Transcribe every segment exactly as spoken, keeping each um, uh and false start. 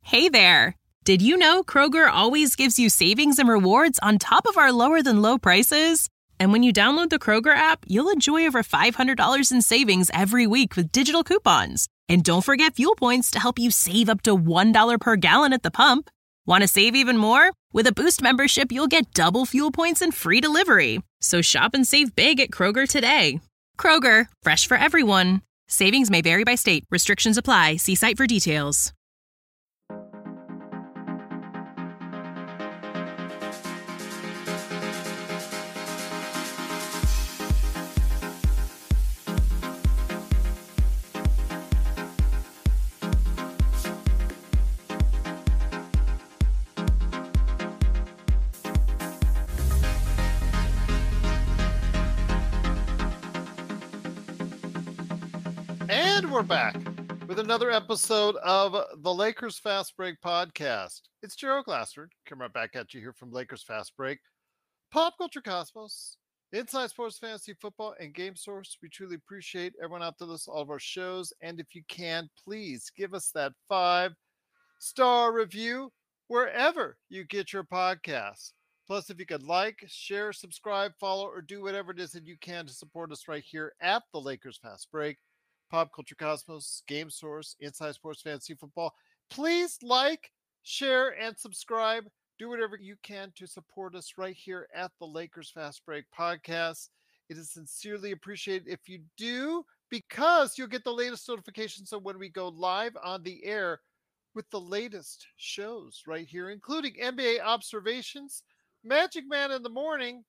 Hey there! Did you know Kroger always gives you savings and rewards on top of our lower-than-low prices? And when you download the Kroger app, you'll enjoy over five hundred dollars in savings every week with digital coupons. And don't forget fuel points to help you save up to one dollar per gallon at the pump. Want to save even more? With a Boost membership, you'll get double fuel points and free delivery. So shop and save big at Kroger today. Kroger, fresh for everyone. Savings may vary by state. Restrictions apply. See site for details. And we're back with another episode of the Lakers Fast Break podcast. It's Gerald Glassford coming right back at you here from Lakers Fast Break, Pop Culture Cosmos, Inside Sports Fantasy Football, and Game Source. We truly appreciate everyone out there listening to all of our shows. And if you can, please give us that five-star review wherever you get your podcasts. Plus, if you could like, share, subscribe, follow, or do whatever it is that you can to support us right here at the Lakers Fast Break, Pop Culture Cosmos, Game Source, Inside Sports Fantasy Football. Please like, share, and subscribe. Do whatever you can to support us right here at the Lakers Fast Break podcast. It is sincerely appreciated if you do, because you'll get the latest notifications of when we go live on the air with the latest shows right here, including N B A Observations, Magic Man in the Morning,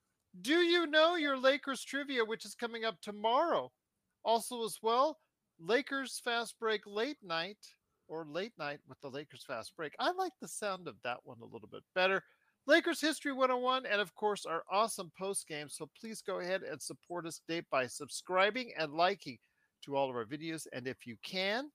Do You Know Your Lakers Trivia, which is coming up tomorrow. Also as well, Lakers Fast Break Late Night, or Late Night with the Lakers Fast Break. I like the sound of that one a little bit better. Lakers History one oh one, and of course our awesome post game. So please go ahead and support us today by subscribing and liking to all of our videos. And if you can,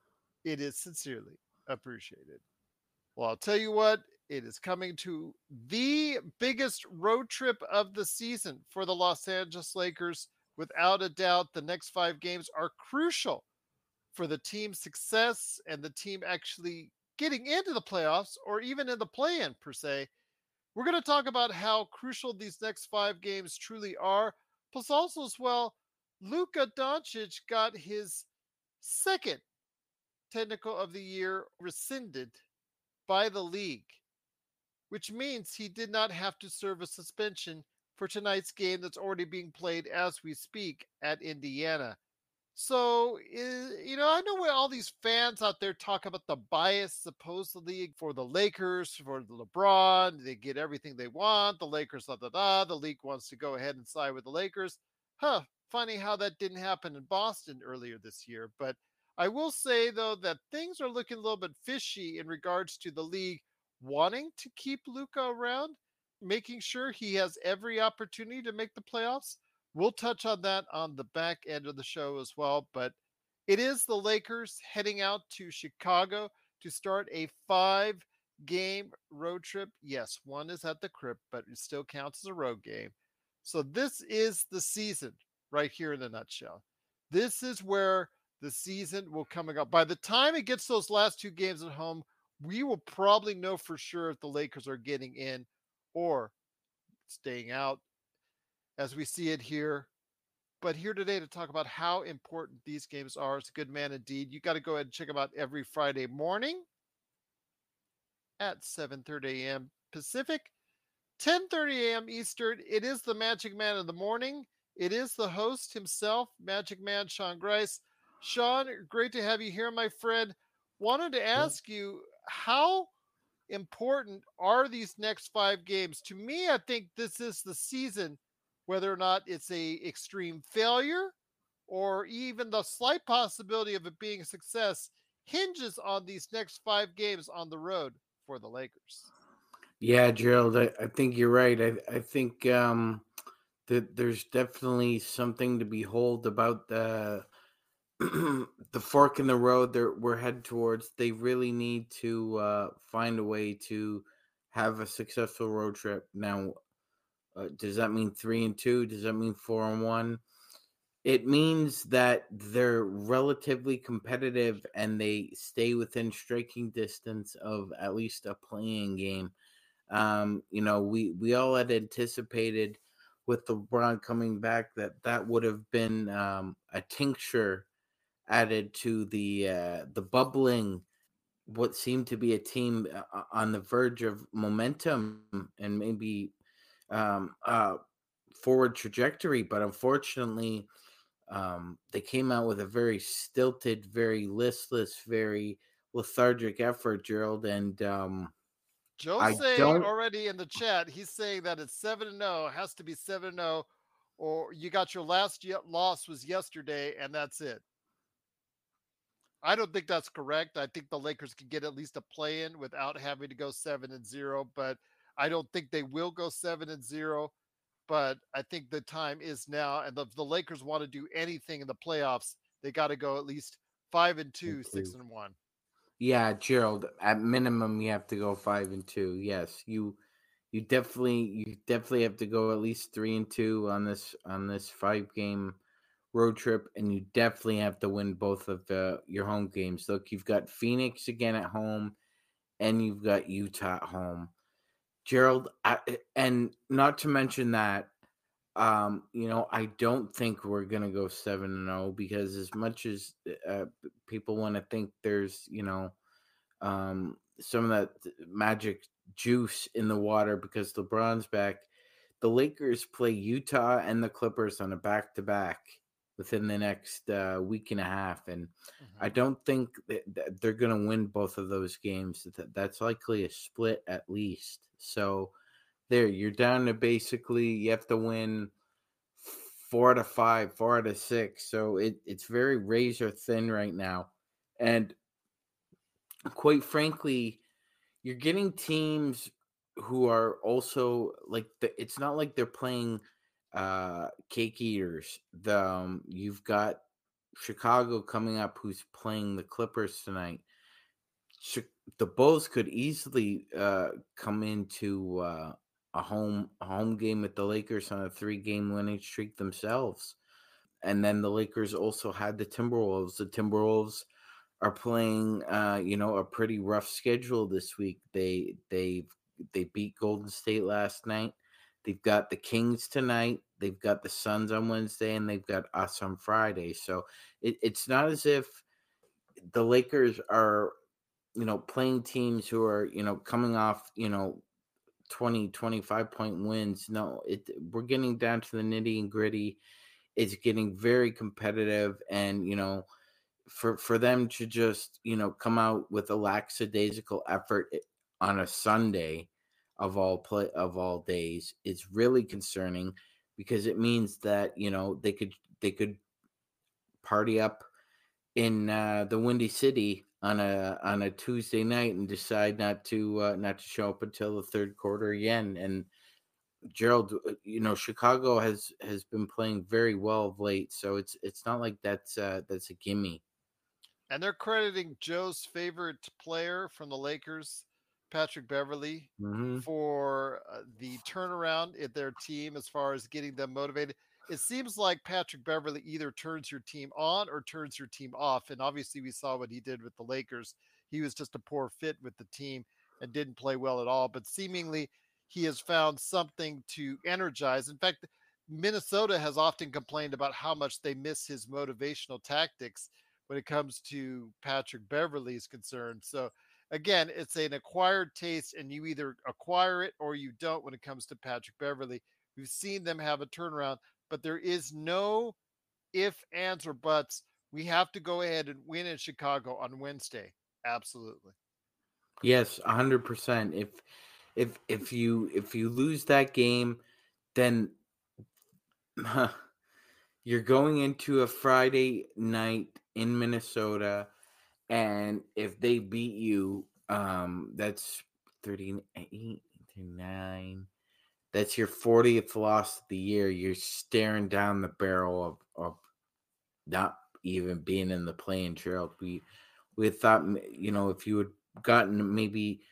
it is sincerely appreciated. Well, I'll tell you what, it is coming to the biggest road trip of the season for the Los Angeles Lakers. Without a doubt, the next five games are crucial for the team's success and the team actually getting into the playoffs or even in the play-in per se. We're going to talk about how crucial these next five games truly are. Plus also as well, Luka Doncic got his second technical of the year rescinded by the league, which means he did not have to serve a suspension for tonight's game that's already being played as we speak at Indiana. So, you know, I know where all these fans out there talk about the bias supposedly for the Lakers, for the LeBron. They get everything they want. The Lakers, da da da. The league wants to go ahead and side with the Lakers. Huh, funny how that didn't happen in Boston earlier this year. But I will say, though, that things are looking a little bit fishy in regards to the league wanting to keep Luka around, making sure he has every opportunity to make the playoffs. We'll touch on that on the back end of the show as well. But it is the Lakers heading out to Chicago to start a five-game road trip. Yes, one is at the Crypt, but it still counts as a road game. So this is the season right here in a nutshell. This is where the season will come up. By the time it gets those last two games at home, we will probably know for sure if the Lakers are getting in or staying out as we see it here. But here today to talk about how important these games are. It's a good man indeed. You got to go ahead and check them out every Friday morning at seven thirty a.m. Pacific, ten thirty a.m. Eastern. It is the Magic Man in the Morning. It is the host himself, Magic Man Sean Grice. Sean, great to have you here, my friend. Wanted to ask you, how important are these next five games? To me, I think this is the season, whether or not it's a extreme failure or even the slight possibility of it being a success, hinges on these next five games on the road for the Lakers. Yeah, Gerald, I, I think you're right. I, I think um, that there's definitely something to behold about the the fork in the road that we're headed towards. They really need to uh, find a way to have a successful road trip. Now, uh, does that mean three and two? Does that mean four and one? It means that they're relatively competitive and they stay within striking distance of at least a playing game. Um, you know, we we all had anticipated with LeBron coming back that that would have been um, a tincture added to the uh, the bubbling what seemed to be a team uh, on the verge of momentum and maybe um, uh, forward trajectory, but unfortunately, um, they came out with a very stilted, very listless, very lethargic effort, Gerald, and um, Joe's I saying don't. already in the chat, he's saying that it's seven and oh, has to be seven and oh, or you got your last ye- loss was yesterday, and that's it. I don't think that's correct. I think the Lakers can get at least a play in without having to go seven and zero, but I don't think they will go seven and zero. But I think the time is now, and if the Lakers want to do anything in the playoffs, they got to go at least five and two, six Two. and one. Yeah, Gerald. At minimum, you have to go five and two. Yes, you you definitely you definitely have to go at least three and two on this on this five game road trip, and you definitely have to win both of the your home games. Look, you've got Phoenix again at home, and you've got Utah at home. Gerald, I, and not to mention that, um, you know, I don't think we're gonna go seven and zero because as much as uh, people want to think there's, you know, um, some of that magic juice in the water because LeBron's back. The Lakers play Utah and the Clippers on a back to back within the next uh, week and a half, and I Mm-hmm. don't think that that they're going to win both of those games. That- That's likely a split at least. So there, you're down to basically you have to win four out of five, four out of six. So it, it's very razor thin right now, and quite frankly, you're getting teams who are also like the, it's not like they're playing uh cake eaters. The um, you've got Chicago coming up who's playing the Clippers tonight. Chi- the Bulls could easily uh come into uh a home a home game with the Lakers on a three game winning streak themselves. And then the Lakers also had the Timberwolves. The Timberwolves are playing uh you know a pretty rough schedule this week. They they they beat Golden State last night. They've got the Kings tonight. They've got the Suns on Wednesday, and they've got us on Friday. So it, it's not as if the Lakers are you know playing teams who are you know coming off you know twenty twenty-five point wins. No, it we're getting down to the nitty and gritty. It's getting very competitive, and you know for for them to just you know come out with a lackadaisical effort on a Sunday of all play of all days is really concerning because it means that you know they could they could party up in uh, the Windy City on a on a Tuesday night and decide not to uh, not to show up until the third quarter again. And Gerald, uh, you know Chicago has has been playing very well of late, so it's it's not like that's uh, that's a gimme. And they're crediting Joe's favorite player from the Lakers, Patrick Beverly, Hmm. for uh, the turnaround in their team as far as getting them motivated. It seems like Patrick Beverly either turns your team on or turns your team off. And obviously, we saw what he did with the Lakers. He was just a poor fit with the team and didn't play well at all. But seemingly, he has found something to energize. In fact, Minnesota has often complained about how much they miss his motivational tactics when it comes to Patrick Beverly's concerned. So again, it's an acquired taste, and you either acquire it or you don't when it comes to Patrick Beverly. We've seen them have a turnaround, but there is no if, ands, or buts. We have to go ahead and win in Chicago on Wednesday. Absolutely. Yes, a hundred percent. If if if you if you lose that game, then you're going into a Friday night in Minnesota, and if they beat you, um, that's thirty-eight to nine. That's your fortieth loss of the year. You're staring down the barrel of, of not even being in the playing trail. We we had thought, you know, if you had gotten maybe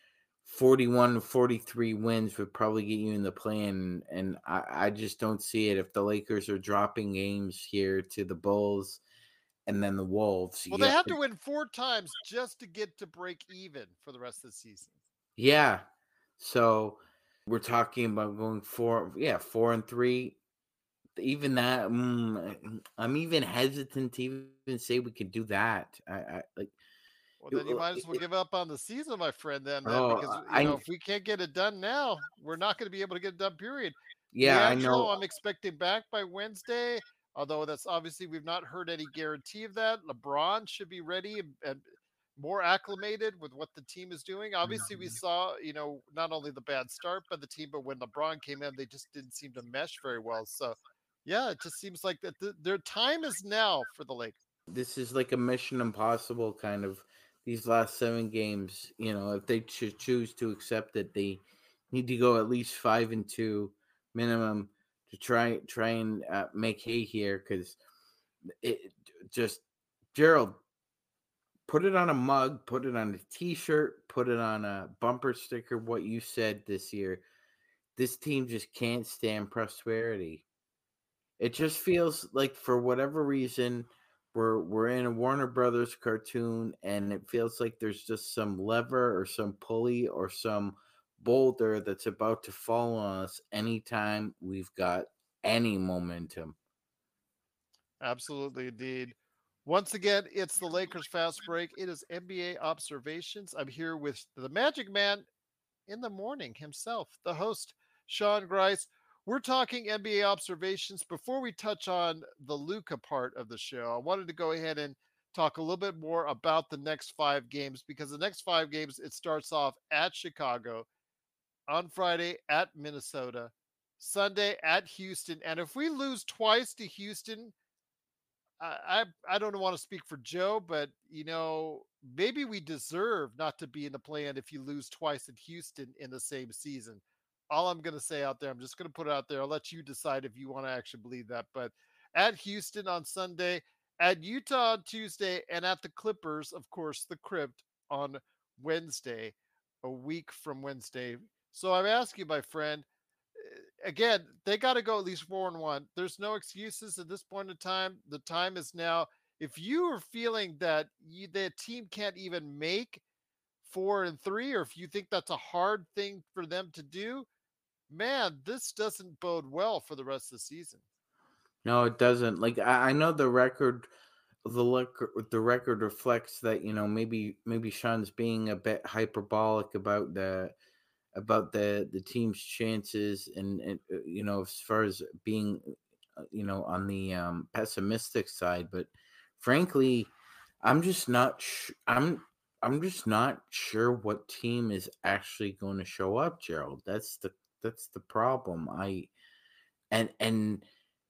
forty-one, forty-three wins would probably get you in the play-in, and I, I just don't see it. If the Lakers are dropping games here to the Bulls and then the Wolves, Well, they yeah, have to win four times just to get to break even for the rest of the season. yeah. So we're talking about going four, yeah, four and three. Even that, mm, I'm even hesitant to even say we could do that. I, I like. Well, It, then you uh, might as well it, give up on the season, my friend. Then, then because oh, you know I if we can't get it done now, we're not going to be able to get it done. Period. yeah, I Leangelo, know. I'm expecting back by Wednesday. Although that's obviously we've not heard any guarantee of that. LeBron should be ready and, and more acclimated with what the team is doing. Obviously, we saw you know not only the bad start by the team, but when LeBron came in, they just didn't seem to mesh very well. So, yeah, it just seems like that the, their time is now for the Lakers. This is like a mission impossible kind of these last seven games. You know, if they should choose to accept it, they need to go at least five and two minimum to try try and uh, make hay here because it just Gerald put it on a mug, put it on a T-shirt, put it on a bumper sticker. What you said this year, this team just can't stand prosperity. It just feels like for whatever reason we're we're in a Warner Brothers cartoon and it feels like there's just some lever or some pulley or some boulder that's about to fall on us anytime we've got any momentum. Absolutely, indeed. Once again, it's the Lakers Fast Break. It is N B A Observations. I'm here with the Magic Man in the morning himself, the host, Sean Grice. We're talking N B A Observations. Before we touch on the Luca part of the show, I wanted to go ahead and talk a little bit more about the next five games because the next five games, it starts off at Chicago, on Friday at Minnesota, Sunday at Houston. And if we lose twice to Houston, I, I I don't want to speak for Joe, but you know, maybe we deserve not to be in the plan if you lose twice in Houston in the same season. All I'm going to say out there, I'm just going to put it out there. I'll let you decide if you want to actually believe that. But at Houston on Sunday, at Utah on Tuesday, and at the Clippers, of course, the Crypt on Wednesday, a week from Wednesday. So I'm asking my friend, again, they got to go at least four and one. There's no excuses at this point in time. The time is now. If you are feeling that you, the team can't even make four and three, or if you think that's a hard thing for them to do, man, this doesn't bode well for the rest of the season. No, it doesn't. Like I, I know the record the record the record reflects that, you know, maybe maybe Sean's being a bit hyperbolic about the about the the team's chances and, and uh, you know, as far as being uh, you know, on the um pessimistic side, but frankly i'm just not sh- i'm i'm just not sure what team is actually going to show up, Gerald. That's the that's the problem. I and and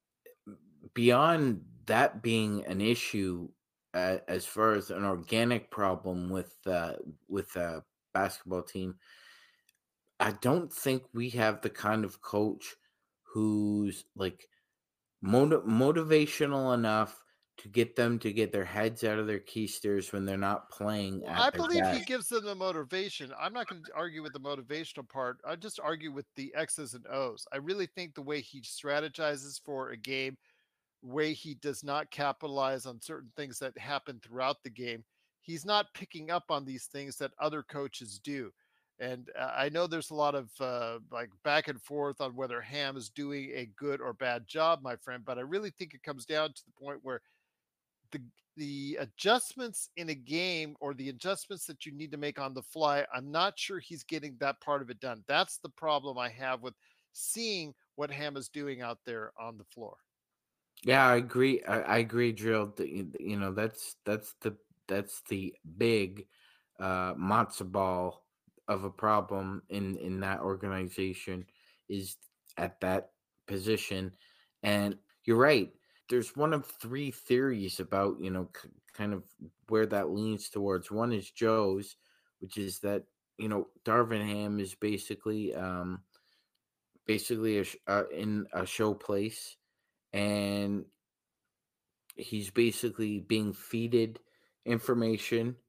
beyond that being an issue, uh, as far as an organic problem with uh with a basketball team, I don't think we have the kind of coach who's like motiv- motivational enough to get them to get their heads out of their keisters when they're not playing Well, I at their believe he best. gives them the motivation. I'm not going to argue with the motivational part. I just argue with the X's and O's. I really think the way he strategizes for a game, way he does not capitalize on certain things that happen throughout the game. He's not picking up on these things that other coaches do. And uh, I know there's a lot of uh, like back and forth on whether Ham is doing a good or bad job, my friend. But I really think it comes down to the point where the the adjustments in a game or the adjustments that you need to make on the fly, I'm not sure he's getting that part of it done. That's the problem I have with seeing what Ham is doing out there on the floor. Yeah, I agree. I, I agree, Drill. that You you know, that's that's the that's the big uh matzo ball of a problem in in that organization is at that position. And you're right. There's one of three theories about, you know, k- kind of where that leans towards. One is Joe's, which is that, you know, Darvin Ham is basically um basically a sh- uh, in a show place, and he's basically being feeded information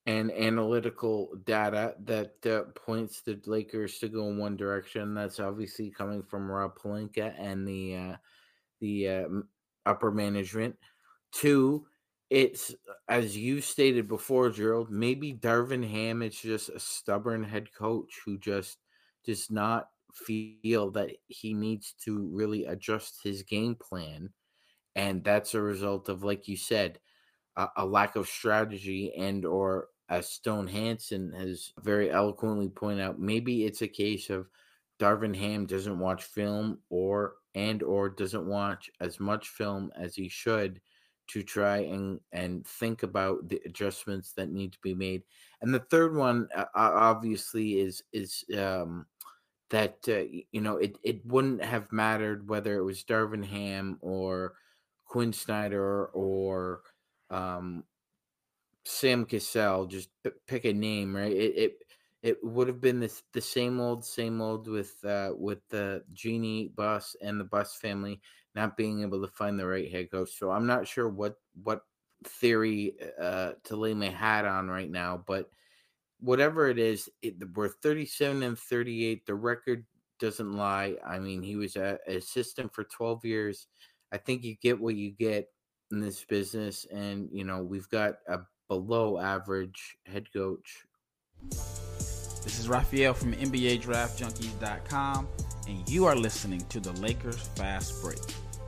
and analytical data that uh, points the Lakers to go in one direction. That's obviously coming from Rob Pelinka and the uh, the uh, upper management. Two, it's as you stated before, Gerald. Maybe Darvin Ham is just a stubborn head coach who just does not feel that he needs to really adjust his game plan, and that's a result of, like you said, a, a lack of strategy, and or as Stone Hansen has very eloquently pointed out, maybe it's a case of Darvin Ham doesn't watch film or and or doesn't watch as much film as he should to try and and think about the adjustments that need to be made. And the third one uh, obviously is is um that uh, you know it, it wouldn't have mattered whether it was Darvin Ham or Quinn Snyder or um, Sam Cassell. Just p- pick a name, right? It it, it would have been the the same old, same old with uh, with the Genie Bus and the Bus family not being able to find the right head coach. So I'm not sure what what theory uh, to lay my hat on right now, but whatever it is, it, we're thirty-seven and thirty-eight. The record doesn't lie. I mean, he was a, an assistant for twelve years. I think you get what you get in this business. And, you know, we've got a below average head coach. This is Raphael from N B A Draft Junkies dot com, and you are listening to the Lakers Fast Break.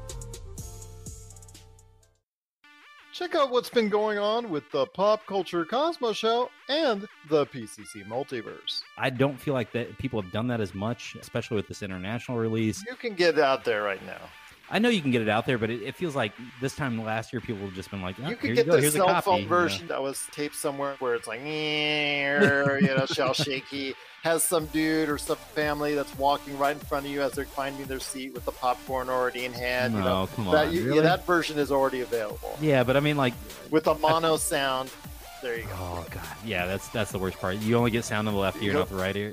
Check out what's been going on with the Pop Culture Cosmos Show and the P C C Multiverse. I don't feel like that people have done that as much, especially with this international release. You can get it out there right now. I know you can get it out there, but it, it feels like this time last year people have just been like, oh, you can here get you go, the here's a cell copy, phone you version know. that was taped somewhere where it's like, you know, shell shaky. Has some dude or some family that's walking right in front of you as they're finding their seat with the popcorn already in hand. No, you know, come that, on, you, really? yeah, that version is already available. Yeah, but I mean, like with a mono sound. There you go. Oh god, yeah, that's that's the worst part. You only get sound on the left ear, Yep. not the right ear.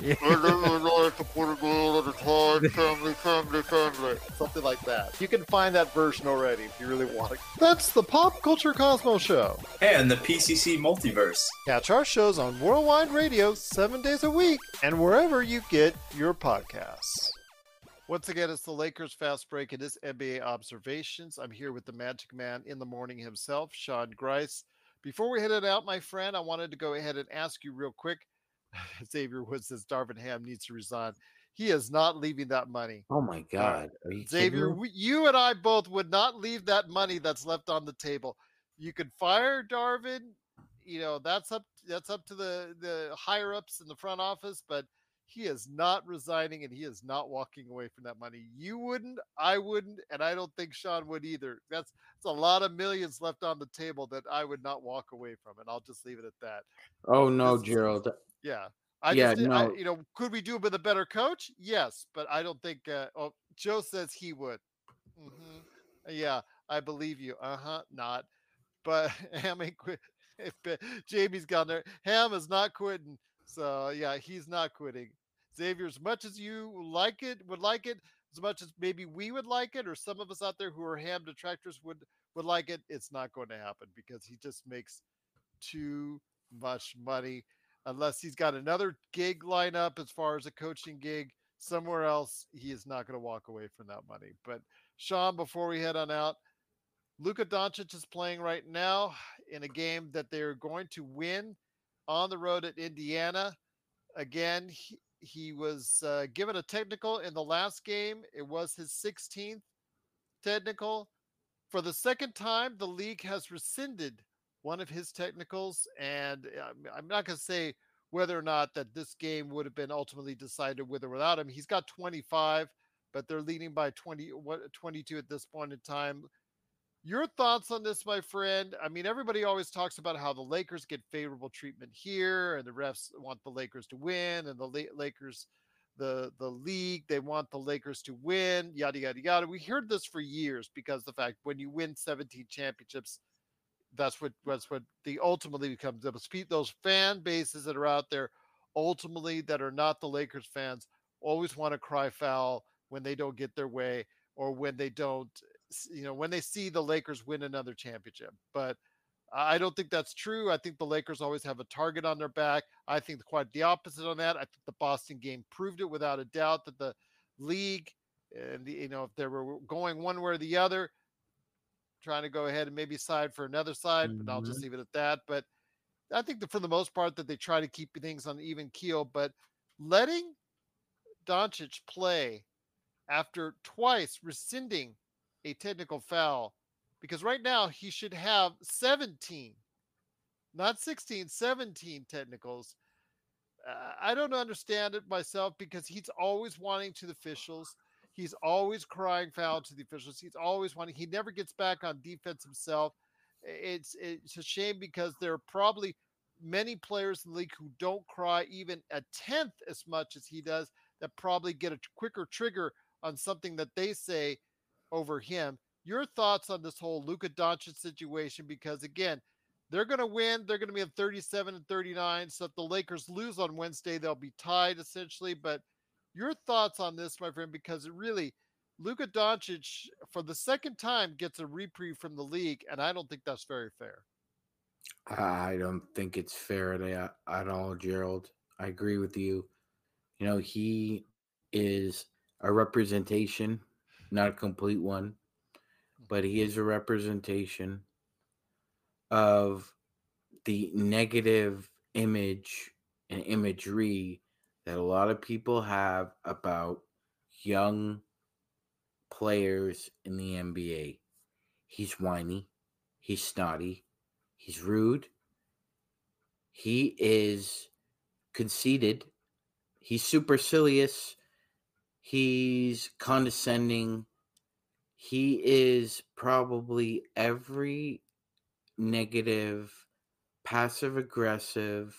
Something like that. You can find that version already if you really want it. That's the Pop Culture Cosmos Show. And the P C C Multiverse. Catch our shows on Worldwide Radio seven days a week and wherever you get your podcasts. Once again, it's the Lakers Fast Break. It is N B A Observations. I'm here with the Magic Man in the morning himself, Sean Grice. Before we headed out, my friend, I wanted to go ahead and ask you real quick. Xavier Woods says Darvin Ham needs to resign. He is not leaving that money. Oh, my God. Are you Xavier, we, you and I both would not leave that money that's left on the table. You could fire Darvin. You know, that's up that's up to the, the higher-ups in the front office, but he is not resigning, and he is not walking away from that money. You wouldn't, I wouldn't, and I don't think Sean would either. That's, that's a lot of millions left on the table that I would not walk away from, and I'll just leave it at that. Oh, no, This- Gerald. Yeah. I Yeah, just, no. I, you know, could we do it with a better coach? Yes, but I don't think, uh, oh, Joe says he would. Mm-hmm. Yeah, I believe you. Uh-huh, not. But Ham ain't quit. If Jamie's gone there, Ham is not quitting. So, yeah, he's not quitting. Xavier, as much as you like it, would like it, as much as maybe we would like it, or some of us out there who are Ham detractors would, would like it, it's not going to happen because he just makes too much money. Unless he's got another gig line up as far as a coaching gig somewhere else, he is not going to walk away from that money. But Sean, before we head on out, Luka Doncic is playing right now in a game that they're going to win on the road at Indiana. Again, he, he was uh, given a technical in the last game. It was his sixteenth technical. For the second time, the league has rescinded one of his technicals, and I'm not going to say whether or not that this game would have been ultimately decided with or without him. He's got twenty-five, but they're leading by twenty, what, twenty-two at this point in time. Your thoughts on this, my friend? I mean, everybody always talks about how the Lakers get favorable treatment here, and the refs want the Lakers to win, and the Lakers, the the league, they want the Lakers to win, yada, yada, yada. We heard this for years because the fact when you win seventeen championships, that's what that's what the ultimately becomes. Those fan bases that are out there, ultimately that are not the Lakers fans, always want to cry foul when they don't get their way or when they don't, you know, when they see the Lakers win another championship. But I don't think that's true. I think the Lakers always have a target on their back. I think quite the opposite on that. I think the Boston game proved it without a doubt that the league and the, you know, if they were going one way or the other, trying to go ahead and maybe side for another side, but I'll just Mhm. leave it at that. But I think that for the most part that they try to keep things on even keel, but letting Doncic play after twice rescinding a technical foul, because right now he should have seventeen, not sixteen, seventeen technicals. Uh, I don't understand it myself because he's always wanting to the officials. He's always crying foul to the officials. He's always wanting. He never gets back on defense himself. It's it's a shame because there are probably many players in the league who don't cry even a tenth as much as he does. That probably get a quicker trigger on something that they say over him. Your thoughts on this whole Luka Doncic situation? Because again, they're going to win. They're going to be at thirty-seven and thirty-nine. So if the Lakers lose on Wednesday, they'll be tied essentially. But your thoughts on this, my friend, because it really, Luka Doncic, for the second time, gets a reprieve from the league. And I don't think that's very fair. I don't think it's fair at, at all, Gerald. I agree with you. You know, he is a representation, not a complete one, but he is a representation of the negative image and imagery that a lot of people have about young players in the N B A. He's whiny, he's snotty, he's rude, he is conceited, he's supercilious, he's condescending, he is probably every negative, passive aggressive,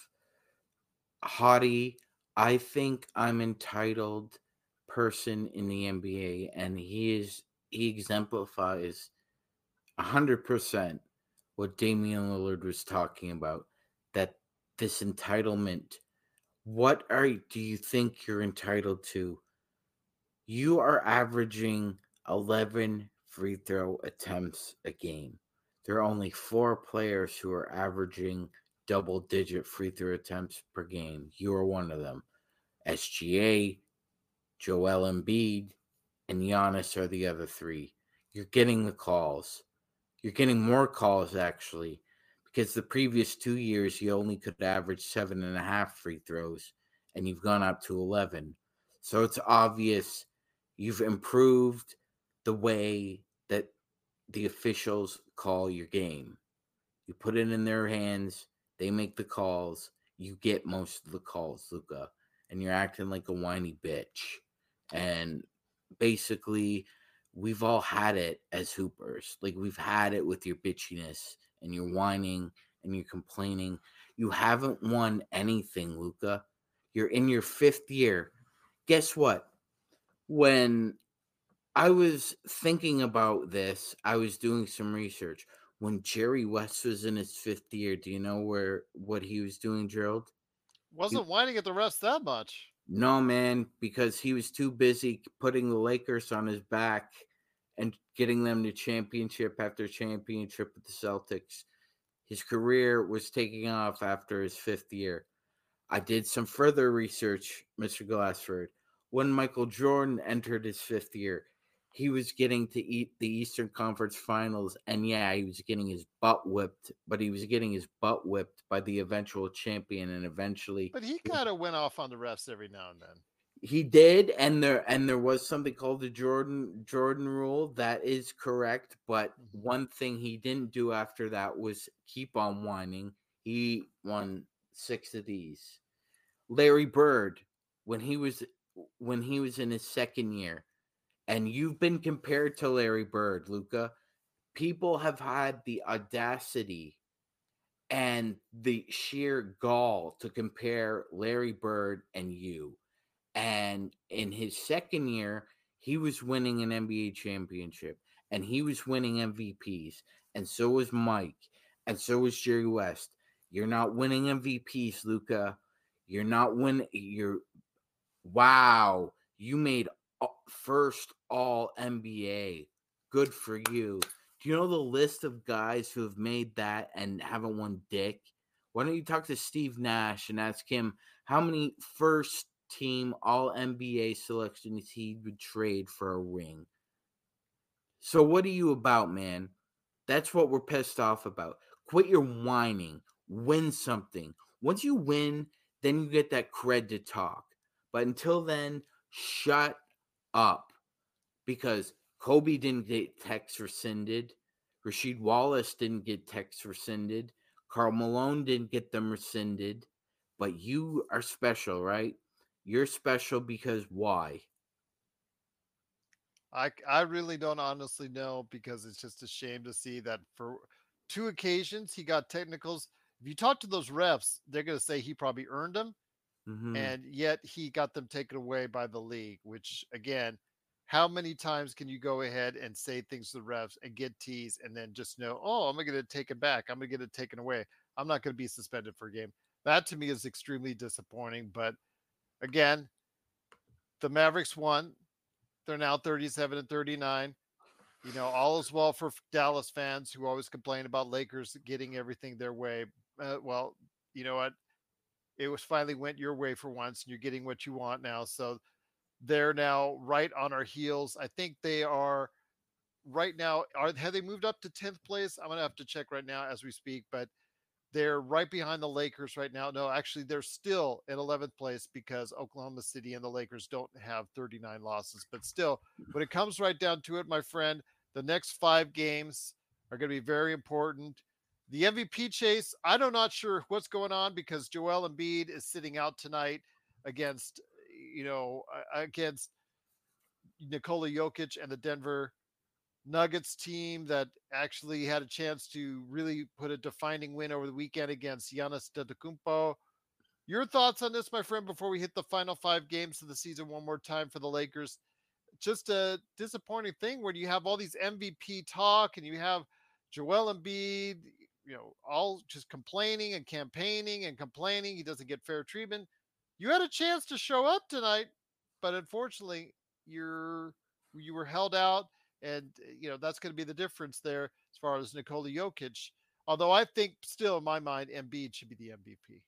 haughty, I think I'm entitled person in the N B A, and he is he exemplifies a hundred percent what Damian Lillard was talking about. That this entitlement. What are do you think you're entitled to? You are averaging eleven free throw attempts a game. There are only four players who are averaging double digit free throw attempts per game. You are one of them. S G A, Joel Embiid, and Giannis are the other three. You're getting the calls. You're getting more calls, actually, because the previous two years you only could average seven and a half free throws, and you've gone up to eleven. So it's obvious you've improved the way that the officials call your game. You put it in their hands, they make the calls, you get most of the calls, Luka, and you're acting like a whiny bitch. And basically, we've all had it as hoopers. Like, we've had it with your bitchiness and your whining and your complaining. You haven't won anything, Luka. You're in your fifth year. Guess what? When I was thinking about this, I was doing some research. When Jerry West was in his fifth year, do you know where what he was doing, Gerald? Wasn't whining at the refs that much. No, man, because he was too busy putting the Lakers on his back and getting them to championship after championship with the Celtics. His career was taking off after his fifth year. I did some further research, Mister Glassford. When Michael Jordan entered his fifth year, he was getting to eat the Eastern Conference Finals, and yeah, he was getting his butt whipped, but he was getting his butt whipped by the eventual champion, and eventually, But he kind of went off on the refs every now and then. he did, and there and there was something called the Jordan Jordan rule. That is correct, but Mhm. one thing he didn't do after that was keep on whining. He won six of these. Larry Bird, when he was when he was in his second year, and you've been compared to Larry Bird, Luka. People have had the audacity and the sheer gall to compare Larry Bird and you. And in his second year, he was winning an N B A championship, and he was winning M V Ps, and so was Mike, and so was Jerry West. You're not winning M V Ps, Luka. You're not winning. You're wow. You made first all N B A. Good for you. Do you know the list of guys who have made that and haven't won dick? Why don't you talk to Steve Nash and ask him how many first team all N B A selections he would trade for a ring? So what are you about, man? That's what we're pissed off about. Quit your whining. Win something. Once you win, then you get that cred to talk. But until then, shut up. Because Kobe didn't get text rescinded. Rasheed Wallace didn't get text rescinded. Karl Malone didn't get them rescinded. But you are special, right? You're special because why? I, I really don't honestly know, because it's just a shame to see that for two occasions he got technicals. If you talk to those refs, they're going to say he probably earned them, Mm-hmm. and yet he got them taken away by the league, which, again, how many times can you go ahead and say things to the refs and get teased and then just know, oh, I'm going to take it back. I'm going to get it taken away. I'm not going to be suspended for a game. That to me is extremely disappointing. But again, the Mavericks won. They're now thirty-seven and thirty-nine. You know, all is well for Dallas fans who always complain about Lakers getting everything their way. Uh, well, you know what? It was finally went your way for once, and you're getting what you want now. So they're now right on our heels. I think they are right now. Are have they moved up to tenth place? I'm gonna have to check right now as we speak, but they're right behind the Lakers right now. No, actually, they're still in eleventh place because Oklahoma City and the Lakers don't have thirty-nine losses. But still, when it comes right down to it, my friend, the next five games are going to be very important. The M V P chase, I'm not sure what's going on, because Joel Embiid is sitting out tonight against, you know, against Nikola Jokic and the Denver Nuggets team that actually had a chance to really put a defining win over the weekend against Giannis Antetokounmpo. Your thoughts on this, my friend, before we hit the final five games of the season one more time for the Lakers? Just a disappointing thing when you have all these M V P talk and you have Joel Embiid, you know, all just complaining and campaigning and complaining. He doesn't get fair treatment. You had a chance to show up tonight, but unfortunately, you're you were held out. And, you know, that's going to be the difference there as far as Nikola Jokic. Although I think still in my mind, Embiid should be the M V P.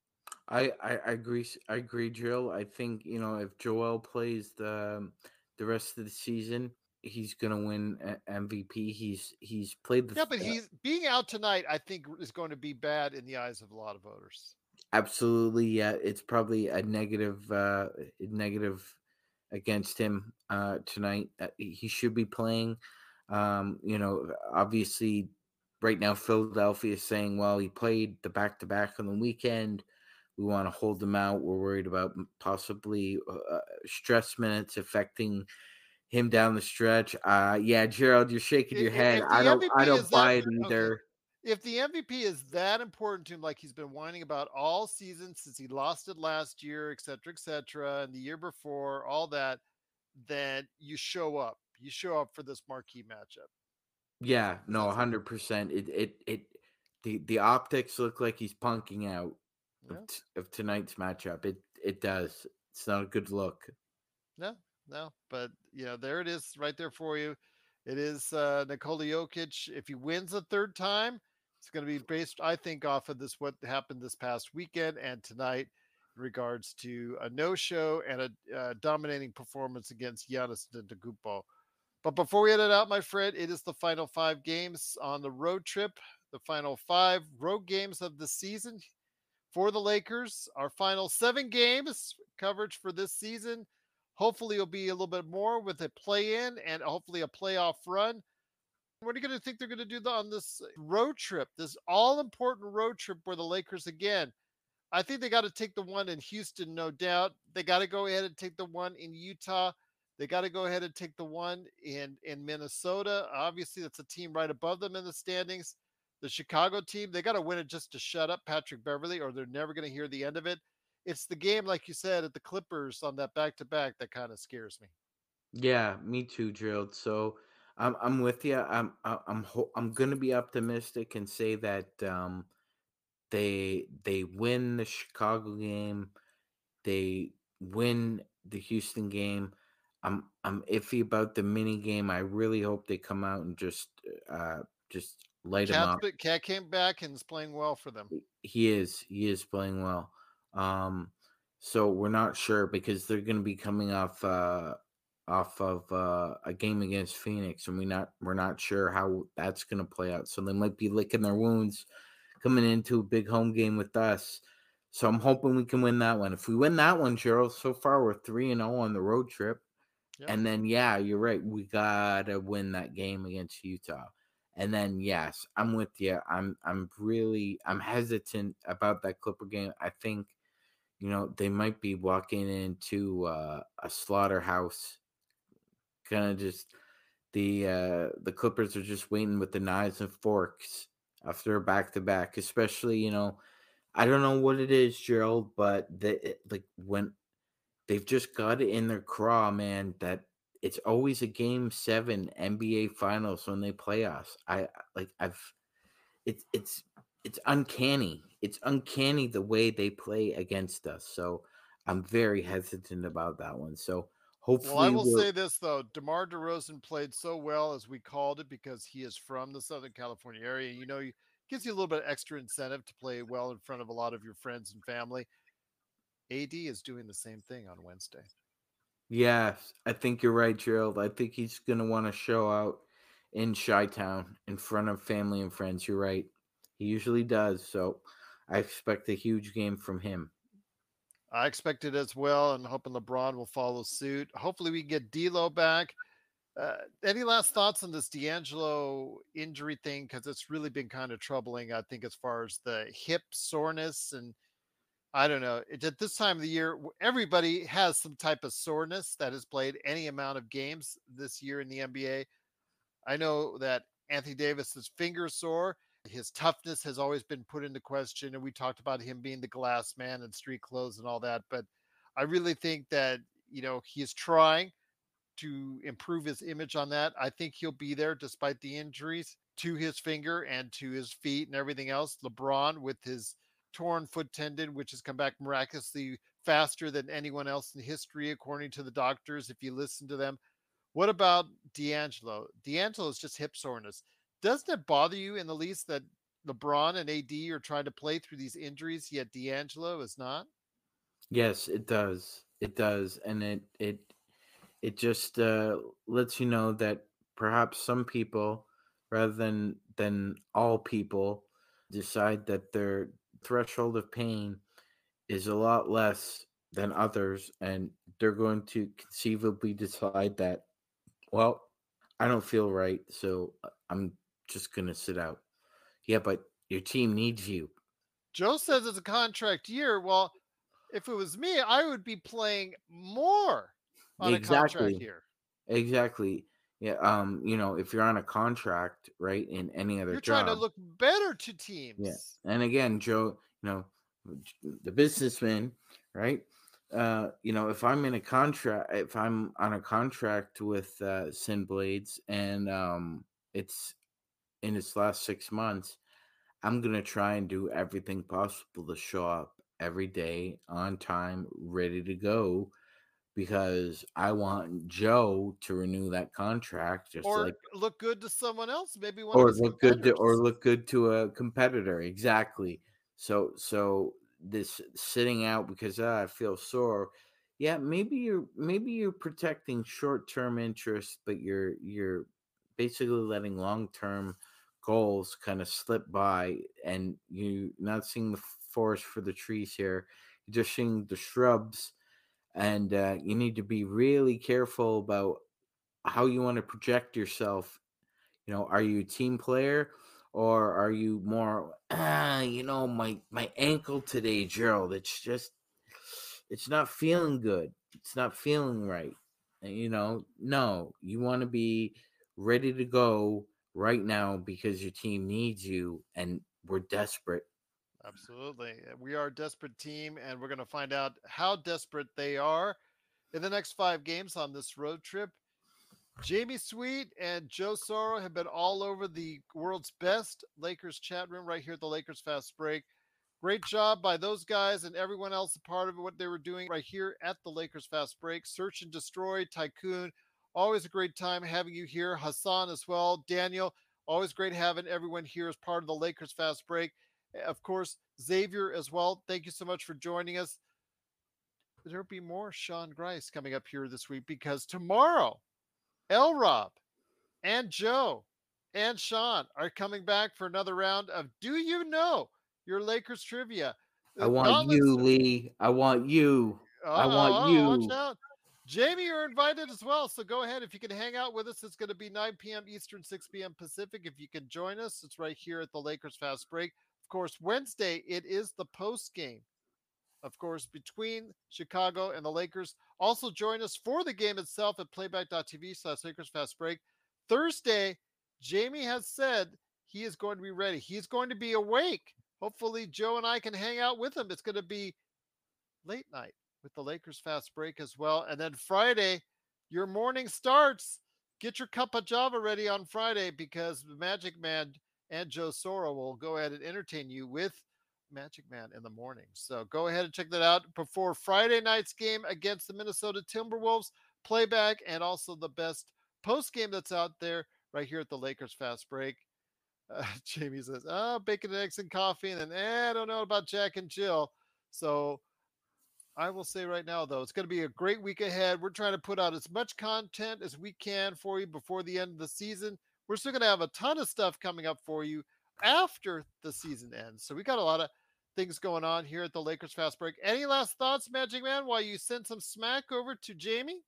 I, I, I agree. I agree, Drill. I think, you know, if Joel plays the the rest of the season, he's gonna win M V P. He's he's played the yeah, but he's being out tonight. I think is going to be bad in the eyes of a lot of voters. Absolutely, yeah. It's probably a negative uh, negative against him uh, tonight. Uh, he should be playing. Um, you know, obviously, right now Philadelphia is saying, well, he played the back to back on the weekend. We want to hold him out. We're worried about possibly uh, stress minutes affecting him down the stretch. Uh, yeah, Gerald, you're shaking your If, head. if I don't. M V P I don't buy that, it either. Okay. If the M V P is that important to him, like he's been whining about all season since he lost it last year, et cetera, et cetera, and the year before, all that, then you show up. You show up for this marquee matchup. Yeah, no, one hundred percent. It it it the the optics look like he's punking out Yeah. of, t- of tonight's matchup. It it does. It's not a good look. No, no, but you know, there it is right there for you. It is uh, Nikola Jokic. If he wins a third time, it's going to be based, I think, off of this what happened this past weekend and tonight in regards to a no-show and a uh, dominating performance against Giannis Antetokounmpo. But before we edit out, my friend, it is the final five games on the road trip, the final five road games of the season for the Lakers. Our final seven games coverage for this season. Hopefully it'll be a little bit more with a play-in and hopefully a playoff run. What are you going to think they're going to do on this road trip, this all-important road trip where the Lakers, again, I think they got to take the one in Houston, no doubt. They got to go ahead and take the one in Utah. They got to go ahead and take the one in, in Minnesota. Obviously, that's a team right above them in the standings. The Chicago team, they got to win it just to shut up Patrick Beverley, or they're never going to hear the end of it. It's the game, like you said, at the Clippers on that back-to-back that kind of scares me. Yeah, me too, Gerald. So I'm I'm with you. I'm I'm ho- I'm gonna be optimistic and say that um, they they win the Chicago game. They win the Houston game. I'm I'm iffy about the mini game. I really hope they come out and just uh just light him Cat's up. but Cat came back and is playing well for them. He is he is playing well. Um, so we're not sure because they're going to be coming off uh off of uh, a game against Phoenix, and we not we're not sure how that's going to play out. So they might be licking their wounds coming into a big home game with us. So I'm hoping we can win that one. If we win that one, Gerald, so far we're three and zero on the road trip. Yep. And then, yeah, you're right. We gotta win that game against Utah. And then, yes, I'm with you. I'm, I'm really, I'm hesitant about that Clipper game. I think, you know, they might be walking into uh, a slaughterhouse. Kind of just the uh, the Clippers are just waiting with the knives and forks after a back to back. Especially, you know, I don't know what it is, Gerald, but the like when they've just got it in their craw, man, that it's always a game seven N B A finals when they play us. I like I've it's it's it's uncanny. It's uncanny the way they play against us. So I'm very hesitant about that one. So hopefully Well, I will we'll say this though: DeMar DeRozan played so well, as we called it, because he is from the Southern California area. You know, it gives you a little bit of extra incentive to play well in front of a lot of your friends and family. A D is doing the same thing on Wednesday. Yes, I think you're right, Gerald. I think he's gonna want to show out in Chi-Town in front of family and friends. You're right. He usually does. So I expect a huge game from him. I expect it as well, and hoping LeBron will follow suit. Hopefully, we can get D'Lo back. Uh, any last thoughts on this D'Angelo injury thing? Because it's really been kind of troubling, I think, as far as the hip soreness. And I don't know. It, at this time of the year, w- everybody has some type of soreness that has played any amount of games this year in the N B A. I know that Anthony Davis's finger sore. His toughness has always been put into question, and we talked about him being the glass man and street clothes and all that. But I really think that you know he is trying to improve his image on that. I think he'll be there despite the injuries to his finger and to his feet and everything else. LeBron with his torn foot tendon, which has come back miraculously faster than anyone else in history, according to the doctors, if you listen to them. What about D'Angelo? D'Angelo is just hip soreness. Doesn't it bother you in the least that LeBron and A D are trying to play through these injuries, yet D'Angelo is not? Yes, it does. It does, and it it it just uh, lets you know that perhaps some people, rather than than all people, decide that their threshold of pain is a lot less than others, and they're going to conceivably decide that, well, I don't feel right, so uh, I'm just gonna sit out. Yeah, but your team needs you. Joe says it's a contract year. Well, if it was me, I would be playing more on a contract Exactly. year. Exactly. Yeah. Um. You know, if you're on a contract, right, in any other You're trying to job, look better to yeah. teams. And again, Joe, you know, the businessman, right? Uh, you know, if I'm in a contract, if I'm on a contract with uh, Sin Blades, and um, it's in its last six months, I'm gonna try and do everything possible to show up every day on time, ready to go, because I want Joe to renew that contract, just Or like look good to someone else, maybe one of or his look good to or competitors. look good to a competitor. Exactly. So so this sitting out because ah, I feel sore. Yeah, maybe you're maybe you're protecting short term interests, but you're you're basically letting long term goals kind of slip by, and you not seeing the forest for the trees here. You're just seeing the shrubs, and uh, you need to be really careful about how you want to project yourself. You know, are you a team player, or are you more ah, you know, my my ankle today, Gerald, it's just it's not feeling good. It's not feeling right. And, you know, no, you want to be ready to go right now because your team needs you and we're desperate. Absolutely. We are a desperate team, and we're going to find out how desperate they are in the next five games on this road trip. Jamie Sweet and Joe Soro have been all over the world's best Lakers chat room right here at the Lakers Fast Break. Great job by those guys and everyone else a part of what they were doing right here at the Lakers Fast Break. Search and Destroy, Tycoon. Always a great time having you here. Hassan as well. Daniel, always great having everyone here as part of the Lakers Fast Break. Of course, Xavier as well. Thank you so much for joining us. There'll be more Sean Grice coming up here this week because tomorrow, L. Rob and Joe and Sean are coming back for another round of Do You Know Your Lakers Trivia? I want you, Lee. I want you. Uh, I want uh, you. Watch out. Jamie, you're invited as well. So go ahead. If you can hang out with us, it's going to be nine p.m. Eastern, six p.m. Pacific. If you can join us, it's right here at the Lakers Fast Break. Of course, Wednesday, it is the post game, of course, between Chicago and the Lakers. Also join us for the game itself at playback.tv slash Lakers Fast Break. Thursday, Jamie has said he is going to be ready. He's going to be awake. Hopefully, Joe and I can hang out with him. It's going to be late night with the Lakers Fast Break as well. And then Friday, your morning starts. Get your cup of Java ready on Friday because the Magic Man and Joe Soro will go ahead and entertain you with Magic Man in the morning. So go ahead and check that out before Friday night's game against the Minnesota Timberwolves. Playback and also the best post game that's out there right here at the Lakers Fast Break. Uh, Jamie says, oh, bacon and eggs and coffee. And then, eh, I don't know about Jack and Jill. So I will say right now, though, it's going to be a great week ahead. We're trying to put out as much content as we can for you before the end of the season. We're still going to have a ton of stuff coming up for you after the season ends. So we got a lot of things going on here at the Lakers Fast Break. Any last thoughts, Magic Man, while you send some smack over to Jamie?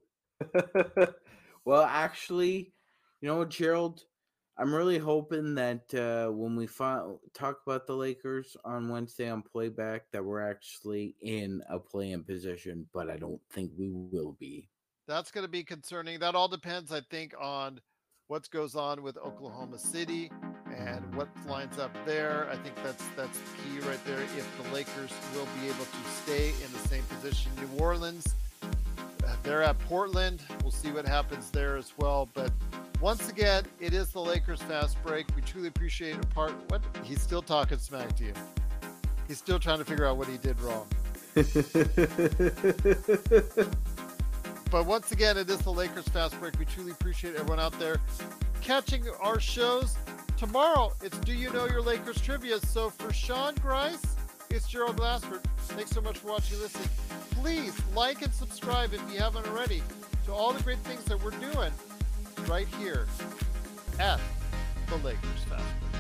Well, actually, you know, Gerald, I'm really hoping that uh, when we fi- talk about the Lakers on Wednesday on Playback, that we're actually in a play-in position, but I don't think we will be. That's going to be concerning. That all depends, I think, on what goes on with Oklahoma City and what lines up there. I think that's that's the key right there. If the Lakers will be able to stay in the same position. New Orleans, they're at Portland. We'll see what happens there as well. But once again, it is the Lakers Fast Break. We truly appreciate a part. What? He's still talking smack to you. He's still trying to figure out what he did wrong. But once again, it is the Lakers Fast Break. We truly appreciate everyone out there catching our shows. Tomorrow, it's Do You Know Your Lakers Trivia. So for Sean Grice, it's Gerald Glassford. Thanks so much for watching and listening. Please like and subscribe if you haven't already to all the great things that we're doing right here at the Lakers Fast Break.